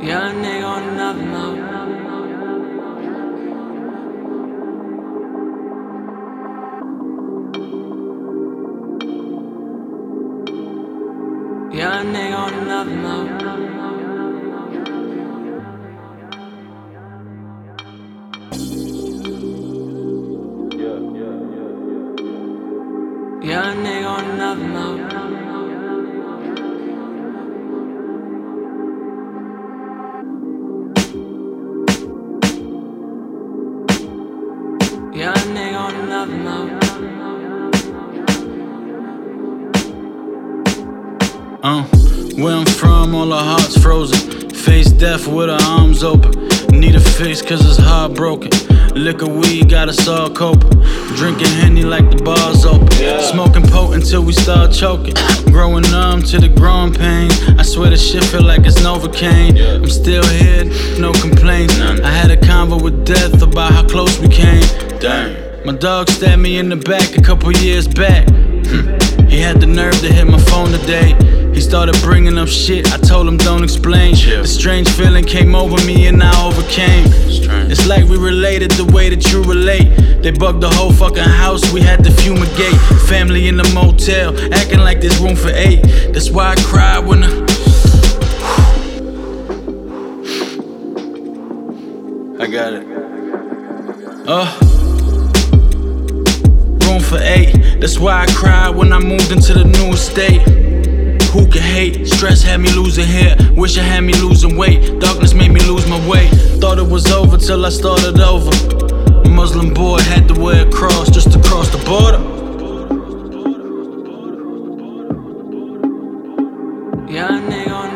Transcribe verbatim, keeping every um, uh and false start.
Young nigga on another mode. Young nigga on another mode. Young nigga on another mode. Young nigga on another mode. Uh, where I'm from, all our hearts frozen. Face death with our arms open. Need a fix cause it's heartbroken. Liquor, weed, got us all coping. Drinking Henny like the bar's open. Yeah. Smoking potent till we start choking. Growing numb to the growing pain. I swear this shit feel like it's Novocaine. Yeah. I'm still here, no complaints. None. I had a convo with death about how close we came. Damn. My dog stabbed me in the back a couple years back. Hm. He had the nerve to hit my phone today. He started bringing up shit, I told him don't explain. Chill. The strange feeling came over me and I overcame. Strange. It's like we related the way that you relate. They bugged the whole fucking house, we had to fumigate. Family in the motel, acting like there's room for eight. That's why I cry when I... I got it. Uh Room for eight. That's why I cried when I moved into the new estate. Who could hate? Stress had me losing hair. Wish I had me losing weight. Darkness made me lose my way. Thought it was over till I started over. A Muslim boy had to wear a cross just to cross the border. Young nigga on